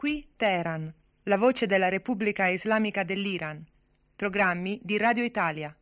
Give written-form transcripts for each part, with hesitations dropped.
Qui Teheran, la voce della Repubblica Islamica dell'Iran. Programmi di Radio Italia.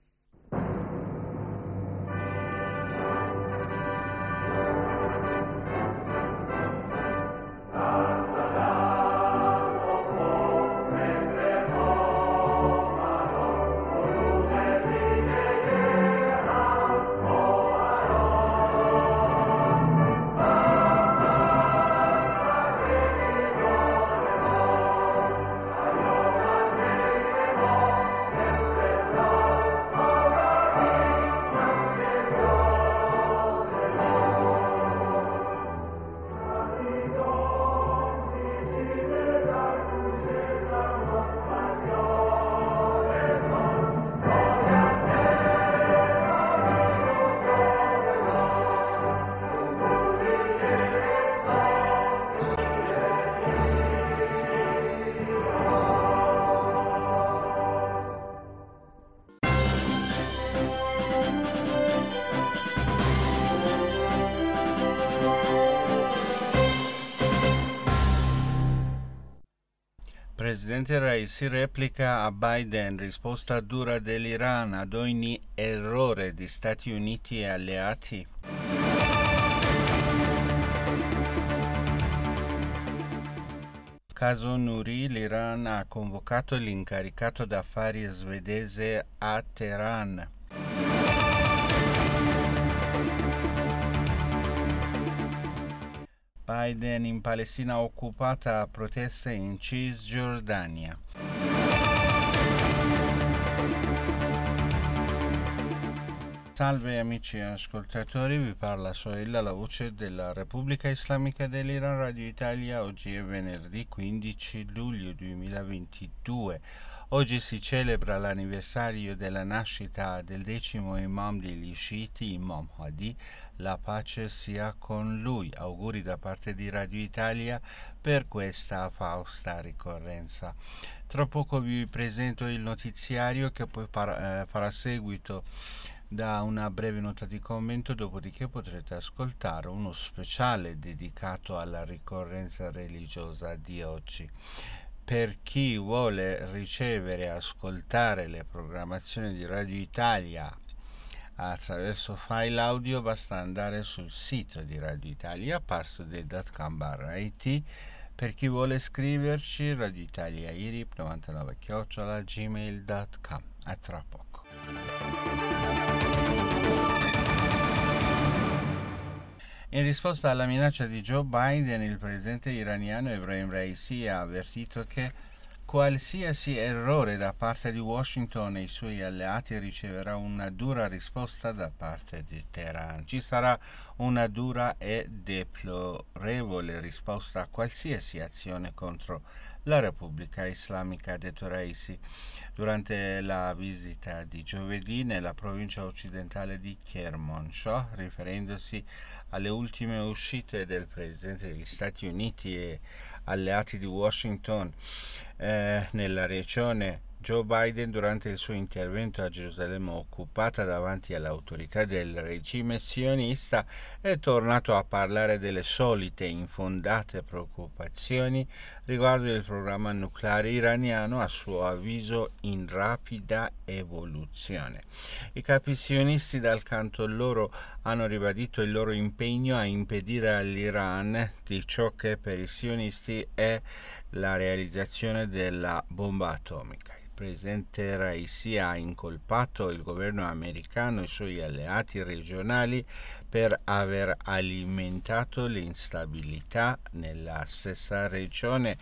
Presidente Raisi replica a Biden risposta dura dell'Iran ad ogni errore di Stati Uniti e alleati. Caso Nouri, l'Iran ha convocato l'incaricato d'affari svedese a Teheran. Biden in Palestina occupata, proteste in Cisgiordania. Salve amici ascoltatori, vi parla Sohail, la voce della Repubblica Islamica dell'Iran, Radio Italia. Oggi è venerdì 15 luglio 2022. Oggi si celebra l'anniversario della nascita del 10° imam degli sciiti, Imam Hadi, la pace sia con lui. Auguri da parte di Radio Italia per questa fausta ricorrenza. Tra poco vi presento il notiziario che poi farà seguito da una breve nota di commento, dopodiché potrete ascoltare uno speciale dedicato alla ricorrenza religiosa di oggi. Per chi vuole ricevere e ascoltare le programmazioni di Radio Italia attraverso file audio basta andare sul sito di Radio Italia parstoday.com/it. Per chi vuole scriverci, Radio Italia IRIP 99@gmail.com. A tra poco. In risposta alla minaccia di Joe Biden, il presidente iraniano Ebrahim Raisi ha avvertito che qualsiasi errore da parte di Washington e i suoi alleati riceverà una dura risposta da parte di Teheran. Ci sarà una dura e deplorevole risposta a qualsiasi azione contro la Repubblica Islamica, ha detto Raisi durante la visita di giovedì nella provincia occidentale di Kermanshah, riferendosi alle ultime uscite del presidente degli Stati Uniti e alleati di Washington nella regione. Joe Biden, durante il suo intervento a Gerusalemme occupata davanti alle autorità del regime sionista, è tornato a parlare delle solite infondate preoccupazioni riguardo il programma nucleare iraniano, a suo avviso in rapida evoluzione. I capi sionisti, dal canto loro, hanno ribadito il loro impegno a impedire all'Iran di ciò che per i sionisti è la realizzazione della bomba atomica. Il presidente Raisi ha incolpato il governo americano e i suoi alleati regionali per aver alimentato l'instabilità nella stessa regione.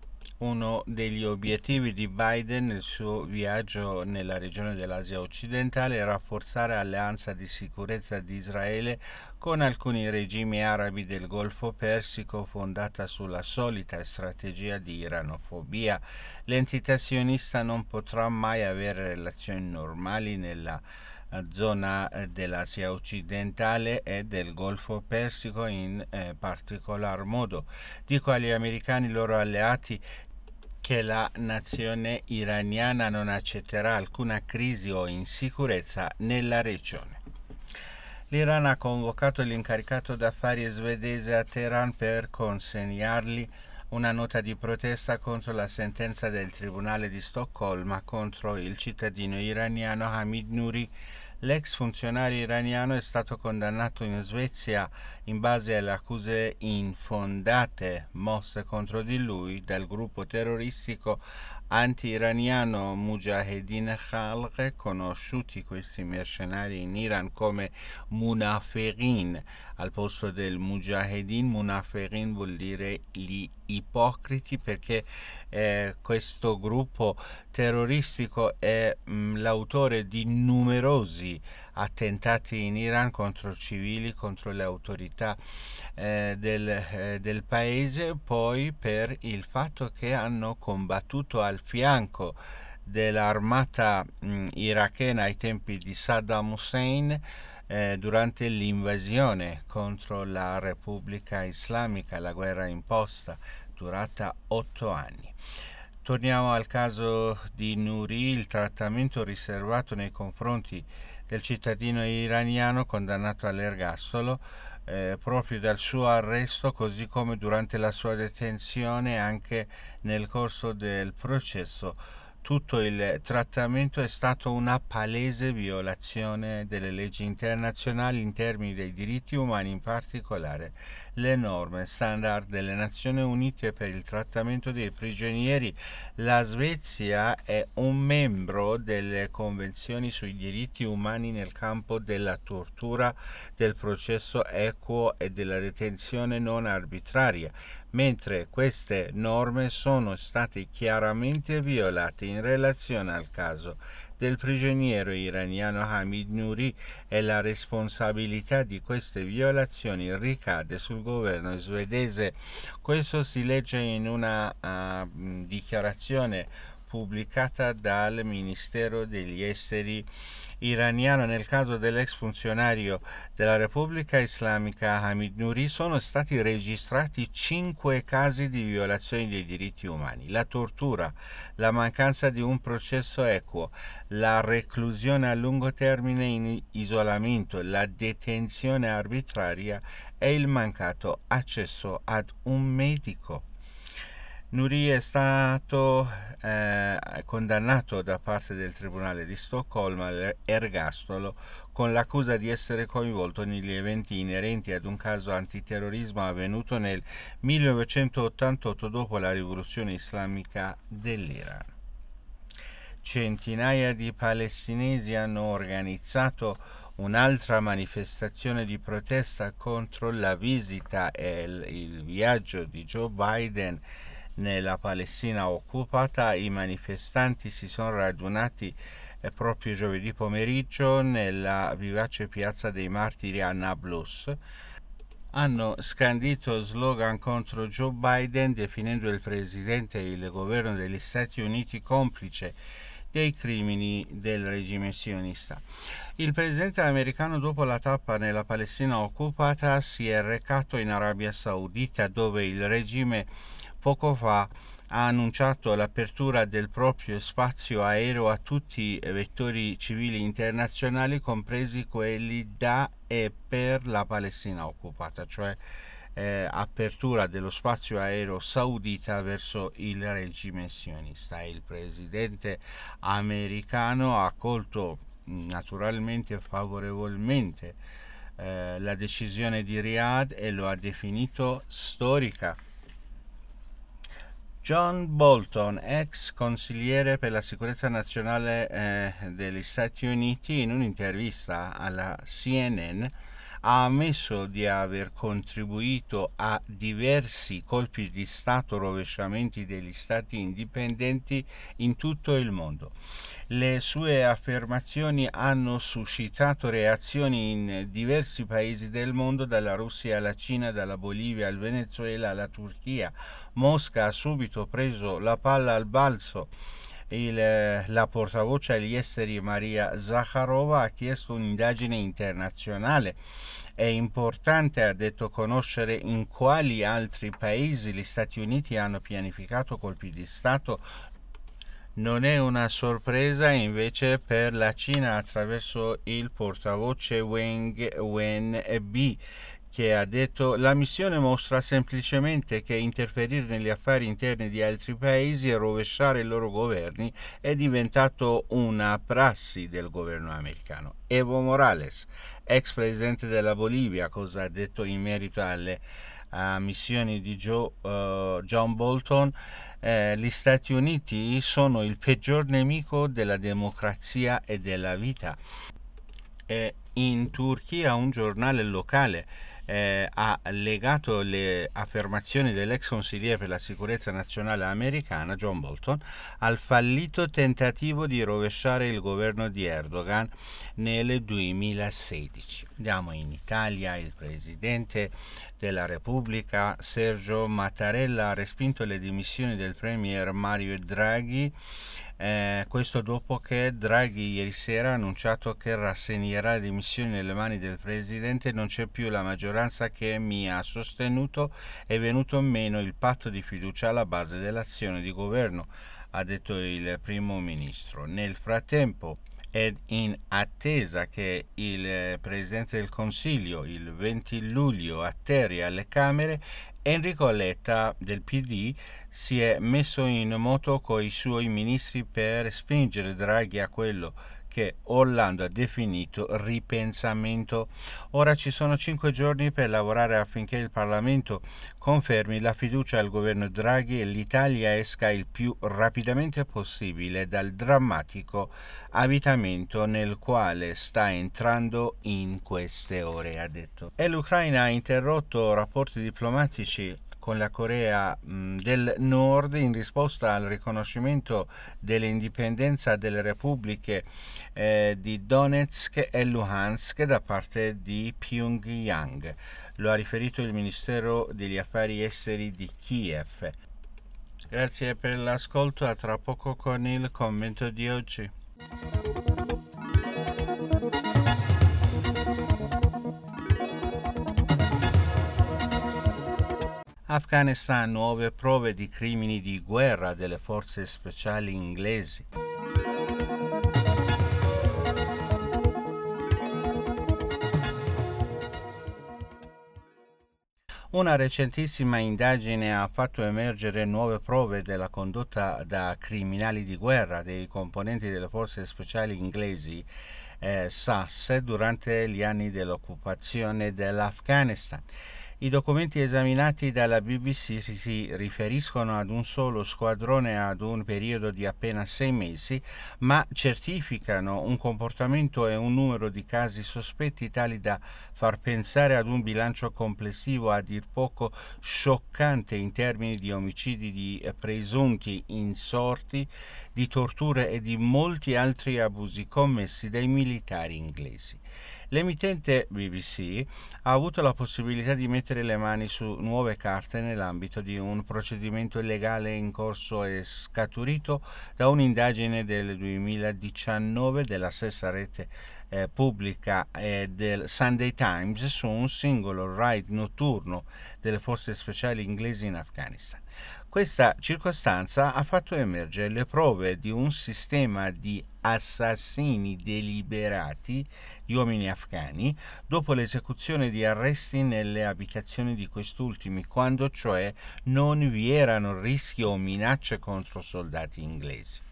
Uno degli obiettivi di Biden nel suo viaggio nella regione dell'Asia occidentale è rafforzare l'alleanza di sicurezza di Israele con alcuni regimi arabi del Golfo Persico, fondata sulla solita strategia di iranofobia. L'entità sionista non potrà mai avere relazioni normali nella zona dell'Asia occidentale e del Golfo Persico in particolar modo. Dico agli americani, loro alleati, che la nazione iraniana non accetterà alcuna crisi o insicurezza nella regione. L'Iran ha convocato l'incaricato d'affari svedese a Teheran per consegnargli una nota di protesta contro la sentenza del Tribunale di Stoccolma contro il cittadino iraniano Hamid Nouri. L'ex funzionario iraniano è stato condannato in Svezia in base alle accuse infondate mosse contro di lui dal gruppo terroristico anti-iraniano Mujahedin Khalq, conosciuti questi mercenari in Iran come Munafiqin. Al posto del Mujahedin, Munafiqin vuol dire gli ipocriti, perché questo gruppo terroristico è l'autore di numerosi attentati in Iran contro civili, contro le autorità del paese, poi per il fatto che hanno combattuto al fianco dell'armata irachena ai tempi di Saddam Hussein durante l'invasione contro la Repubblica Islamica, la guerra imposta durata 8 anni. Torniamo al caso di Nouri. Il trattamento riservato nei confronti del cittadino iraniano condannato all'ergastolo proprio dal suo arresto, così come durante la sua detenzione, anche nel corso del processo. Tutto il trattamento è stato una palese violazione delle leggi internazionali in termini dei diritti umani, in particolare le norme standard delle Nazioni Unite per il trattamento dei prigionieri. La Svezia è un membro delle convenzioni sui diritti umani nel campo della tortura, del processo equo e della detenzione non arbitraria, mentre queste norme sono state chiaramente violate in relazione al caso del prigioniero iraniano Hamid Nouri, e la responsabilità di queste violazioni ricade sul governo svedese. Questo si legge in una dichiarazione pubblicata dal Ministero degli Esteri iraniano. Nel caso dell'ex funzionario della Repubblica Islamica Hamid Nouri sono stati registrati 5 casi di violazioni dei diritti umani: la tortura, la mancanza di un processo equo, la reclusione a lungo termine in isolamento, la detenzione arbitraria e il mancato accesso ad un medico. Nouri è stato condannato da parte del Tribunale di Stoccolma all'ergastolo con l'accusa di essere coinvolto negli eventi inerenti ad un caso antiterrorismo avvenuto nel 1988 dopo la rivoluzione islamica dell'Iran. Centinaia di palestinesi hanno organizzato un'altra manifestazione di protesta contro la visita e il viaggio di Joe Biden nella Palestina occupata. I manifestanti si sono radunati proprio giovedì pomeriggio nella vivace piazza dei Martiri a Nablus. Hanno scandito slogan contro Joe Biden, definendo il presidente e il governo degli Stati Uniti complice dei crimini del regime sionista. Il presidente americano, dopo la tappa nella Palestina occupata, si è recato in Arabia Saudita, dove il regime poco fa ha annunciato l'apertura del proprio spazio aereo a tutti i vettori civili internazionali, compresi quelli da e per la Palestina occupata, cioè apertura dello spazio aereo saudita verso il regime sionista. Il presidente americano ha accolto naturalmente favorevolmente la decisione di Riyadh e lo ha definito storica. John Bolton, ex consigliere per la sicurezza nazionale degli Stati Uniti, in un'intervista alla CNN ha ammesso di aver contribuito a diversi colpi di Stato, rovesciamenti degli Stati indipendenti in tutto il mondo. Le sue affermazioni hanno suscitato reazioni in diversi paesi del mondo, dalla Russia alla Cina, dalla Bolivia al Venezuela alla Turchia. Mosca ha subito preso la palla al balzo. La portavoce agli esteri Maria Zakharova ha chiesto un'indagine internazionale. È importante, ha detto, conoscere in quali altri paesi gli Stati Uniti hanno pianificato colpi di Stato. Non è una sorpresa invece per la Cina, attraverso il portavoce Wang Wenbi, che ha detto: la missione mostra semplicemente che interferire negli affari interni di altri paesi e rovesciare i loro governi è diventato una prassi del governo americano. Evo Morales, ex presidente della Bolivia, cosa ha detto in merito alle missioni di John Bolton? Gli Stati Uniti sono il peggior nemico della democrazia e della vita. In Turchia un giornale locale ha legato le affermazioni dell'ex consigliere per la sicurezza nazionale americana John Bolton al fallito tentativo di rovesciare il governo di Erdogan nel 2016. Andiamo in Italia. Il presidente della Repubblica Sergio Mattarella ha respinto le dimissioni del premier Mario Draghi. Questo dopo che Draghi ieri sera ha annunciato che rassegnerà le dimissioni nelle mani del presidente. Non c'è più la maggioranza che mi ha sostenuto, è venuto meno il patto di fiducia alla base dell'azione di governo, ha detto il primo ministro. Nel frattempo, ed in attesa che il Presidente del Consiglio il 20 luglio atterri alle Camere, Enrico Letta del PD si è messo in moto con i suoi ministri per spingere Draghi a quello che Orlando ha definito ripensamento. Ora ci sono 5 giorni per lavorare affinché il Parlamento confermi la fiducia al governo Draghi e l'Italia esca il più rapidamente possibile dal drammatico avvitamento nel quale sta entrando in queste ore, ha detto. E l'Ucraina ha interrotto rapporti diplomatici con la Corea del Nord in risposta al riconoscimento dell'indipendenza delle repubbliche di Donetsk e Luhansk da parte di Pyongyang. Lo ha riferito il Ministero degli Affari Esteri di Kiev. Grazie per l'ascolto, a tra poco con il commento di oggi. Afghanistan, nuove prove di crimini di guerra delle forze speciali inglesi. Una recentissima indagine ha fatto emergere nuove prove della condotta da criminali di guerra dei componenti delle forze speciali inglesi SAS durante gli anni dell'occupazione dell'Afghanistan. I documenti esaminati dalla BBC si riferiscono ad un solo squadrone ad un periodo di appena 6 mesi, ma certificano un comportamento e un numero di casi sospetti tali da far pensare ad un bilancio complessivo a dir poco scioccante in termini di omicidi di presunti insorti, di torture e di molti altri abusi commessi dai militari inglesi. L'emittente BBC ha avuto la possibilità di mettere le mani su nuove carte nell'ambito di un procedimento legale in corso e scaturito da un'indagine del 2019 della stessa rete pubblica del Sunday Times su un singolo raid notturno delle forze speciali inglesi in Afghanistan. Questa circostanza ha fatto emergere le prove di un sistema di assassini deliberati di uomini afghani dopo l'esecuzione di arresti nelle abitazioni di quest'ultimi, quando cioè non vi erano rischi o minacce contro soldati inglesi.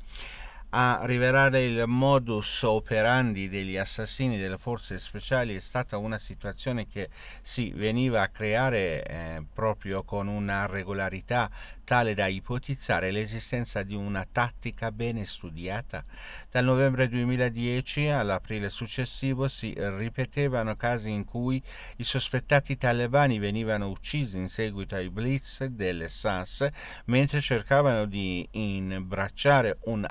A rivelare il modus operandi degli assassini delle forze speciali è stata una situazione che si veniva a creare proprio con una regolarità tale da ipotizzare l'esistenza di una tattica bene studiata. Dal novembre 2010 all'aprile successivo si ripetevano casi in cui i sospettati talebani venivano uccisi in seguito ai blitz delle SAS mentre cercavano di imbracciare un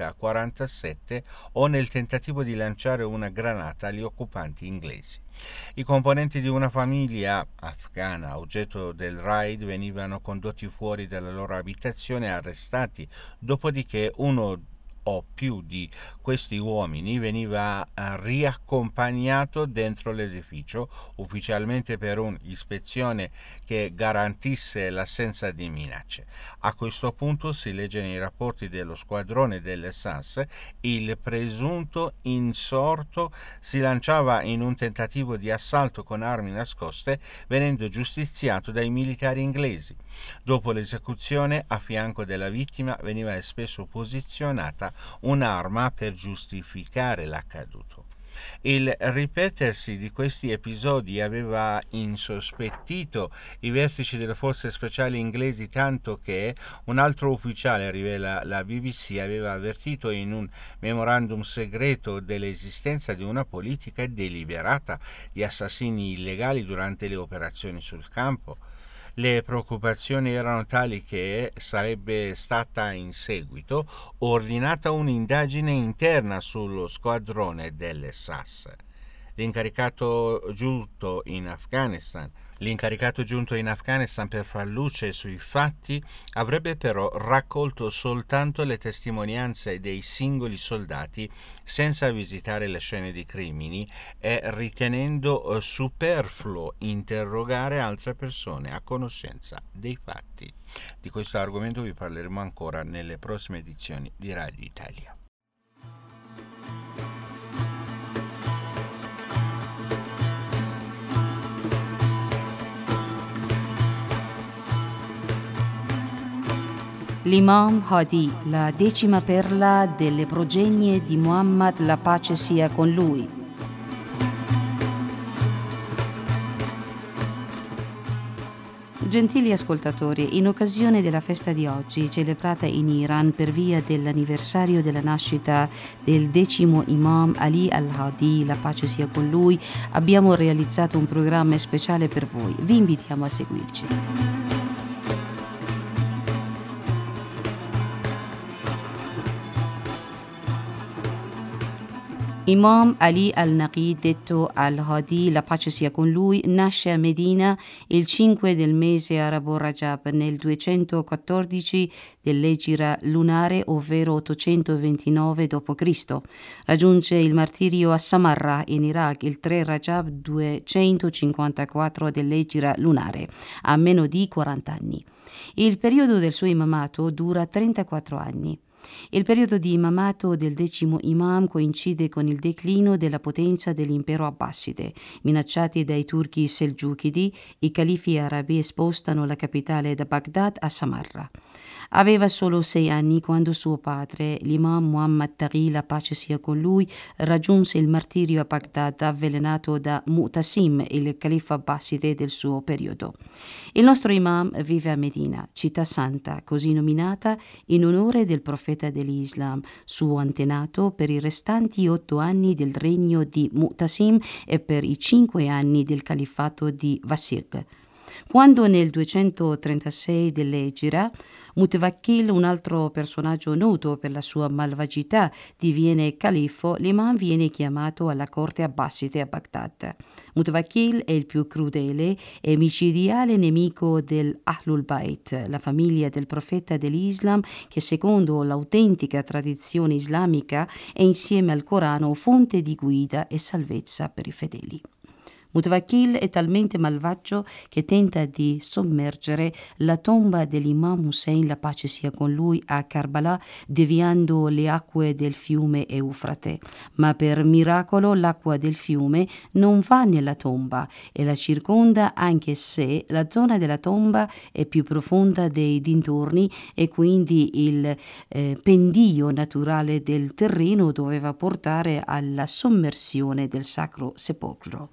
AK-47 o nel tentativo di lanciare una granata agli occupanti inglesi. I componenti di una famiglia afghana oggetto del raid venivano condotti fuori dalla loro abitazione e arrestati, dopodiché uno o più di questi uomini veniva riaccompagnato dentro l'edificio ufficialmente per un'ispezione che garantisse l'assenza di minacce. A questo punto si legge nei rapporti dello squadrone delle SAS: il presunto insorto si lanciava in un tentativo di assalto con armi nascoste, venendo giustiziato dai militari inglesi. Dopo l'esecuzione, a fianco della vittima veniva spesso posizionata un'arma per giustificare l'accaduto. Il ripetersi di questi episodi aveva insospettito i vertici delle forze speciali inglesi, tanto che un altro ufficiale, rivela la BBC, aveva avvertito in un memorandum segreto dell'esistenza di una politica deliberata di assassini illegali durante le operazioni sul campo. Le preoccupazioni erano tali che sarebbe stata in seguito ordinata un'indagine interna sullo squadrone delle SAS. L'incaricato giunto in Afghanistan per far luce sui fatti avrebbe però raccolto soltanto le testimonianze dei singoli soldati, senza visitare le scene di crimini e ritenendo superfluo interrogare altre persone a conoscenza dei fatti. Di questo argomento vi parleremo ancora nelle prossime edizioni di Radio Italia. L'Imam Hadi, la 10ª perla delle progenie di Muhammad, la pace sia con lui. Gentili ascoltatori, in occasione della festa di oggi, celebrata in Iran per via dell'anniversario della nascita del 10° Imam Ali al-Hadi, la pace sia con lui, abbiamo realizzato un programma speciale per voi. Vi invitiamo a seguirci. Imam Ali al-Naqi, detto al-Hadi, la pace sia con lui, nasce a Medina il 5 del mese arabo Rajab nel 214 dell'Egira lunare, ovvero 829 d.C. Raggiunge il martirio a Samarra in Iraq il 3 Rajab 254 dell'Egira lunare, a meno di 40 anni. Il periodo del suo imamato dura 34 anni. Il periodo di imamato del 10° imam coincide con il declino della potenza dell'impero abbasside. Minacciati dai turchi selgiukidi, i califi arabi spostano la capitale da Baghdad a Samarra. Aveva solo 6 anni quando suo padre, l'imam Muhammad Taghi, la pace sia con lui, raggiunse il martirio a Baghdad avvelenato da Mu'tasim, il califa abbasside del suo periodo. Il nostro imam vive a Medina, città santa, così nominata in onore del profeta dell'Islam, suo antenato per i restanti 8 anni del regno di Mu'tasim e per i 5 anni del califfato di Wasiq. Quando nel 236 dell'Egira Mutawakkil, un altro personaggio noto per la sua malvagità, diviene califfo, l'imam viene chiamato alla corte abbasside a Baghdad. Mutawakkil è il più crudele e micidiale nemico dell'Ahlul Bayt, la famiglia del profeta dell'Islam, che secondo l'autentica tradizione islamica è insieme al Corano fonte di guida e salvezza per i fedeli. Mutawakkil è talmente malvagio che tenta di sommergere la tomba dell'imam Hussein, la pace sia con lui, a Karbala, deviando le acque del fiume Eufrate. Ma per miracolo l'acqua del fiume non va nella tomba e la circonda, anche se la zona della tomba è più profonda dei dintorni e quindi il pendio naturale del terreno doveva portare alla sommersione del Sacro Sepolcro.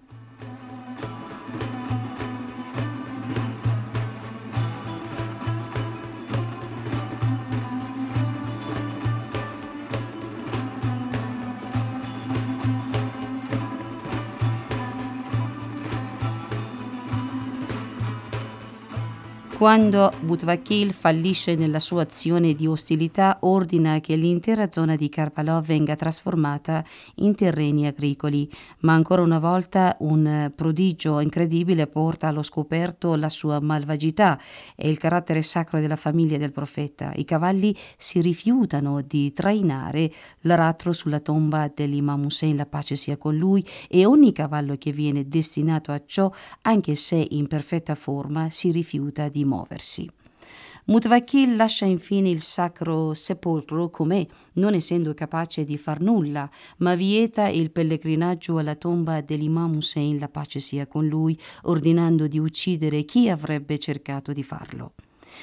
Quando Mutawakkil fallisce nella sua azione di ostilità, ordina che l'intera zona di Karbala venga trasformata in terreni agricoli, ma ancora una volta un prodigio incredibile porta allo scoperto la sua malvagità e il carattere sacro della famiglia del profeta. I cavalli si rifiutano di trainare l'aratro sulla tomba dell'Imam Hussein, la pace sia con lui, e ogni cavallo che viene destinato a ciò, anche se in perfetta forma, si rifiuta di muoversi. Mutawakkil lascia infine il sacro sepolcro com'è, non essendo capace di far nulla, ma vieta il pellegrinaggio alla tomba dell'Imam Hussein, la pace sia con lui, ordinando di uccidere chi avrebbe cercato di farlo.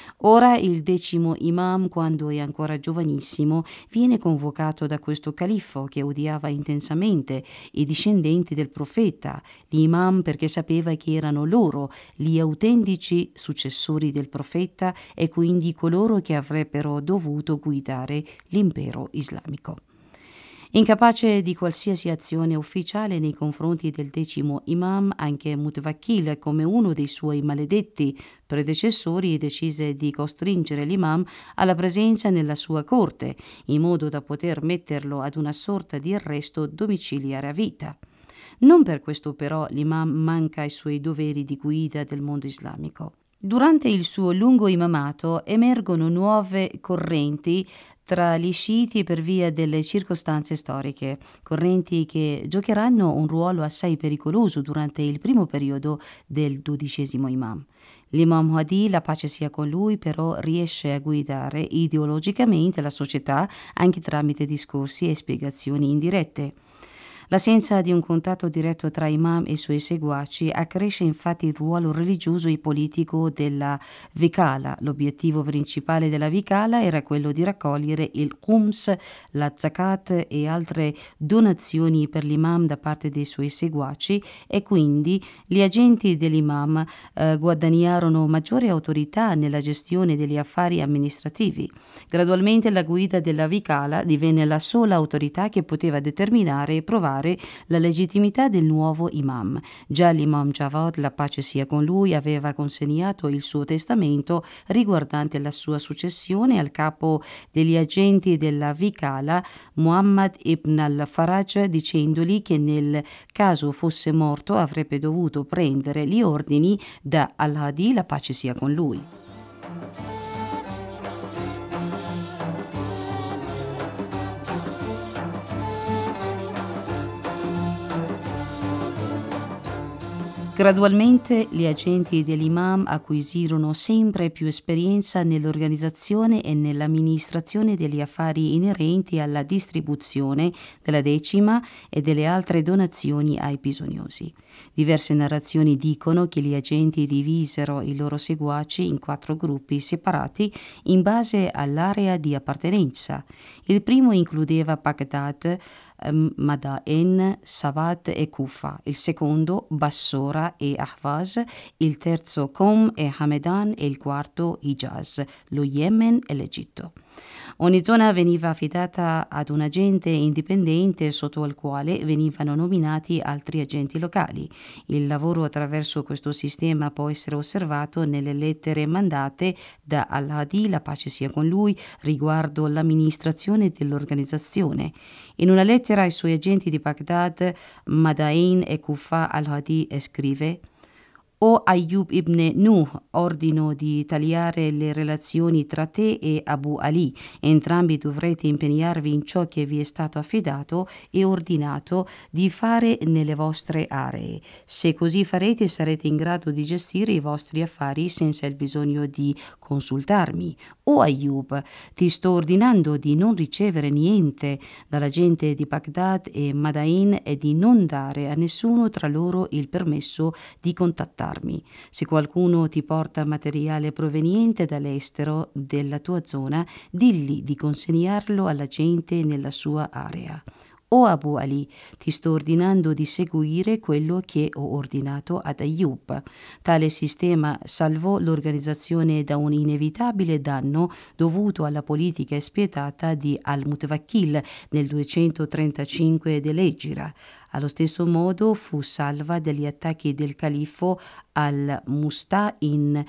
Ora il 10° imam, quando è ancora giovanissimo, viene convocato da questo califfo che odiava intensamente i discendenti del profeta, gli imam, perché sapeva che erano loro gli autentici successori del profeta e quindi coloro che avrebbero dovuto guidare l'impero islamico. Incapace di qualsiasi azione ufficiale nei confronti del 10° imam, anche Mutawakkil, come uno dei suoi maledetti predecessori, decise di costringere l'imam alla presenza nella sua corte, in modo da poter metterlo ad una sorta di arresto domiciliare a vita. Non per questo però l'imam manca ai suoi doveri di guida del mondo islamico. Durante il suo lungo imamato emergono nuove correnti tra gli sciiti per via delle circostanze storiche, correnti che giocheranno un ruolo assai pericoloso durante il primo periodo del 12° imam. L'imam Hadi, la pace sia con lui, però riesce a guidare ideologicamente la società anche tramite discorsi e spiegazioni indirette. L'assenza di un contatto diretto tra imam e i suoi seguaci accresce infatti il ruolo religioso e politico della Vikala. L'obiettivo principale della Vikala era quello di raccogliere il Khums, la Zakat e altre donazioni per l'imam da parte dei suoi seguaci, e quindi gli agenti dell'imam guadagnarono maggiore autorità nella gestione degli affari amministrativi. Gradualmente la guida della Vikala divenne la sola autorità che poteva determinare e provare la legittimità del nuovo imam. Già l'imam Javad, la pace sia con lui, aveva consegnato il suo testamento riguardante la sua successione al capo degli agenti della Vikala, Muhammad ibn al-Faraj, dicendogli che nel caso fosse morto avrebbe dovuto prendere gli ordini da al-Hadi, la pace sia con lui. Gradualmente gli agenti dell'imam acquisirono sempre più esperienza nell'organizzazione e nell'amministrazione degli affari inerenti alla distribuzione della decima e delle altre donazioni ai bisognosi. Diverse narrazioni dicono che gli agenti divisero i loro seguaci in 4 gruppi separati in base all'area di appartenenza. Il primo includeva Baghdad, Madain, Sawat e Kufa, il secondo Bassora e Ahvaz, il terzo Qom e Hamedan e il quarto Hijaz, lo Yemen e l'Egitto. Ogni zona veniva affidata ad un agente indipendente sotto il quale venivano nominati altri agenti locali. Il lavoro attraverso questo sistema può essere osservato nelle lettere mandate da al-Hadi, la pace sia con lui, riguardo l'amministrazione dell'organizzazione. In una lettera ai suoi agenti di Baghdad, Madain e Kufa, al-Hadi scrive: O Ayyub ibn Nuh, ordino di tagliare le relazioni tra te e Abu Ali. Entrambi dovrete impegnarvi in ciò che vi è stato affidato e ordinato di fare nelle vostre aree. Se così farete sarete in grado di gestire i vostri affari senza il bisogno di consultarmi. O Ayyub, ti sto ordinando di non ricevere niente dalla gente di Baghdad e Madain e di non dare a nessuno tra loro il permesso di contattarmi. Se qualcuno ti porta materiale proveniente dall'estero della tua zona, digli di consegnarlo alla gente nella sua area. O Abu Ali, ti sto ordinando di seguire quello che ho ordinato ad Ayyub. Tale sistema salvò l'organizzazione da un inevitabile danno dovuto alla politica spietata di al-Mutawakkil nel 235 dell'Egira. Allo stesso modo fu salva dagli attacchi del califfo al-Musta in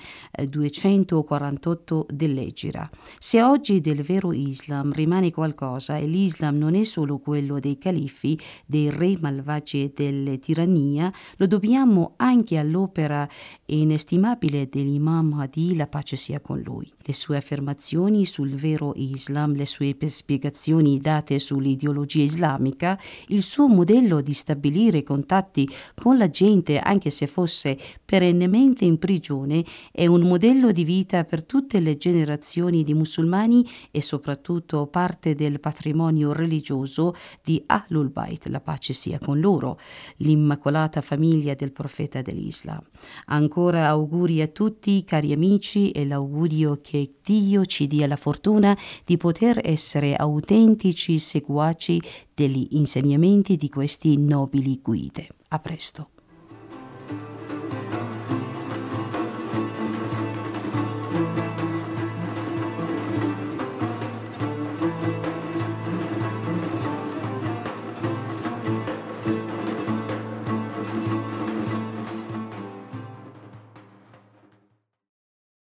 248 dell'Egira. Se oggi del vero Islam rimane qualcosa, e l'Islam non è solo quello dei califfi, dei re malvagi e delle tirannia, lo dobbiamo anche all'opera inestimabile dell'Imam Mahdi, la pace sia con lui. Le sue affermazioni sul vero Islam, le sue spiegazioni date sull'ideologia islamica, il suo modello di stabilire contatti con la gente anche se fosse perennemente in prigione, è un modello di vita per tutte le generazioni di musulmani e soprattutto parte del patrimonio religioso di Ahlul Bayt, la pace sia con loro, l'immacolata famiglia del profeta dell'Islam. Ancora auguri a tutti cari amici e l'augurio che Dio ci dia la fortuna di poter essere autentici seguaci degli insegnamenti di questi nobili guide. A presto.